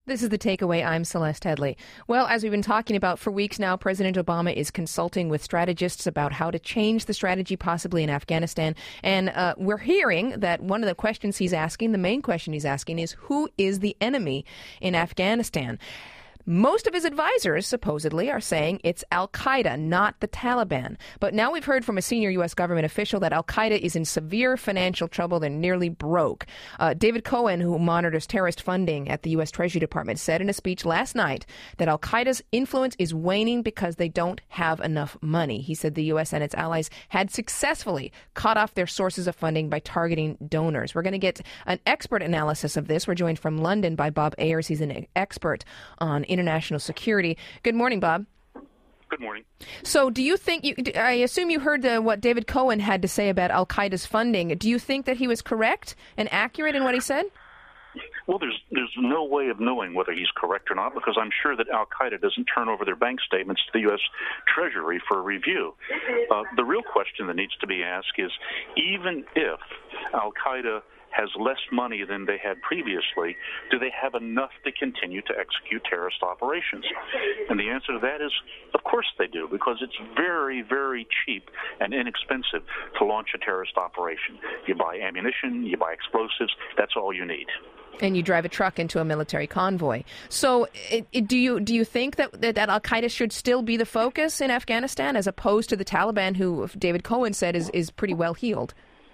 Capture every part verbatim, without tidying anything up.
This is The Takeaway. I'm Celeste Headley. Well, as we've been talking about for weeks now, President Obama is consulting with strategists about how to change the strategy possibly in Afghanistan. And uh, we're hearing that one of the questions he's asking, the main question he's asking, is who is the enemy in Afghanistan? Most of his advisors, supposedly, are saying it's al-Qaeda, not the Taliban. But now we've heard from a senior U S government official that al-Qaeda is in severe financial trouble. They're nearly broke. Uh, David Cohen, who monitors terrorist funding at the U S Treasury Department, said in a speech last night that al-Qaeda's influence is waning because they don't have enough money. He said the U S and its allies had successfully cut off their sources of funding by targeting donors. We're going to get an expert analysis of this. We're joined from London by Bob Ayers. He's an expert on international security. Good morning, Bob. Good morning. So do you think, you, I assume you heard uh, what David Cohen had to say about al-Qaeda's funding. Do you think that he was correct and accurate in what he said? Well, there's there's no way of knowing whether he's correct or not, because I'm sure that al-Qaeda doesn't turn over their bank statements to the U S Treasury for review. Uh, the real question that needs to be asked is, even if al-Qaeda has less money than they had previously, do they have enough to continue to execute terrorist operations? And the answer to that is, of course they do, because it's very, very cheap and inexpensive to launch a terrorist operation. You buy ammunition, you buy explosives, that's all you need. And you drive a truck into a military convoy. So it, it, do you do you think that, that, that al-Qaeda should still be the focus in Afghanistan as opposed to the Taliban, who David Cohen said is, is pretty well healed?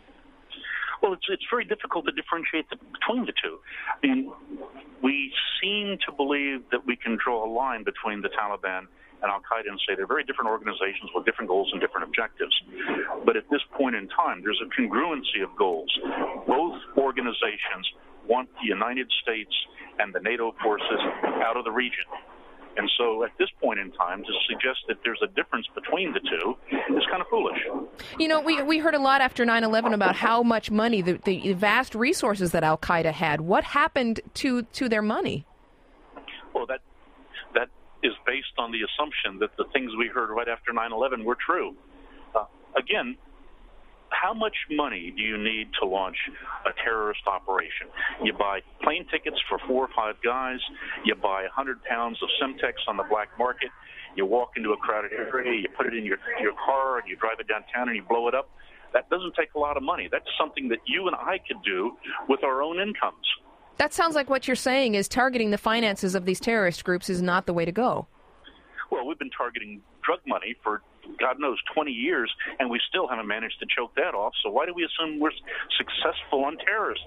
Well, it's it's very difficult to differentiate the, between the two. I mean, we seem to believe that we can draw a line between the Taliban and al-Qaeda and say they're very different organizations with different goals and different objectives. But at this point in time, there's a congruency of goals. Both organizations want the United States and the NATO forces out of the region. And so at this point in time, to suggest that there's a difference between the two is kind of foolish. You know, we we heard a lot after nine eleven about how much money, the, the vast resources that al-Qaeda had. What happened to, to their money? Well, that that is based on the assumption that the things we heard right after nine eleven were true. Uh, again, how much money do you need to launch a terrorist operation? You buy plane tickets for four or five guys. You buy one hundred pounds of Semtex on the black market. You walk into a crowded area. You put it in your, your car, and you drive it downtown, and you blow it up. That doesn't take a lot of money. That's something that you and I could do with our own incomes. That sounds like what you're saying is targeting the finances of these terrorist groups is not the way to go. Well, we've been targeting drug money for God knows twenty years, and we still haven't managed to choke that off. So why do we assume we're successful on terrorists?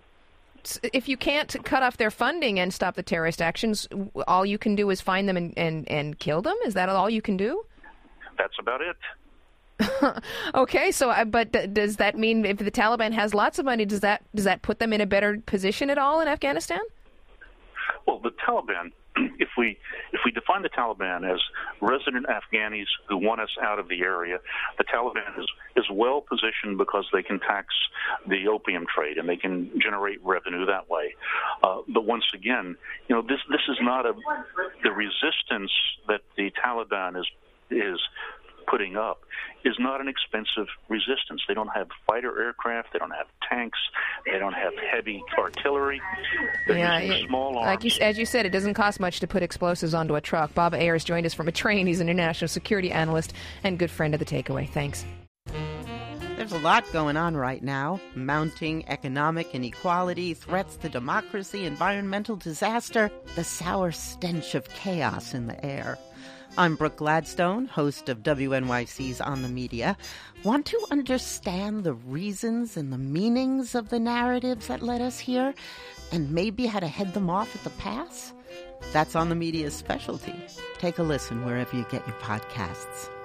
If you can't cut off their funding and stop the terrorist actions, all you can do is find them and, and, and kill them? Is that all you can do? That's about it. Okay, so but does that mean if the Taliban has lots of money, does that does that put them in a better position at all in Afghanistan? Well, the Taliban, if we if we define the Taliban as resident Afghanis who want us out of the area, the Taliban is, is well positioned because they can tax the opium trade and they can generate revenue that way. Uh, but once again, you know, this this is not a the resistance that the Taliban is is putting up is not an expensive resistance. They don't have fighter aircraft. They don't have tanks. They don't have heavy artillery. They're yeah, using it, small arms. Like you, as you said, it doesn't cost much to put explosives onto a truck. Bob Ayers joined us from a train. He's an international security analyst and good friend of The Takeaway. Thanks. There's a lot going on right now. Mounting economic inequality, threats to democracy, environmental disaster, the sour stench of chaos in the air. I'm Brooke Gladstone, host of W N Y C's On the Media. Want to understand the reasons and the meanings of the narratives that led us here, and maybe how to head them off at the pass? That's On the Media's specialty. Take a listen wherever you get your podcasts.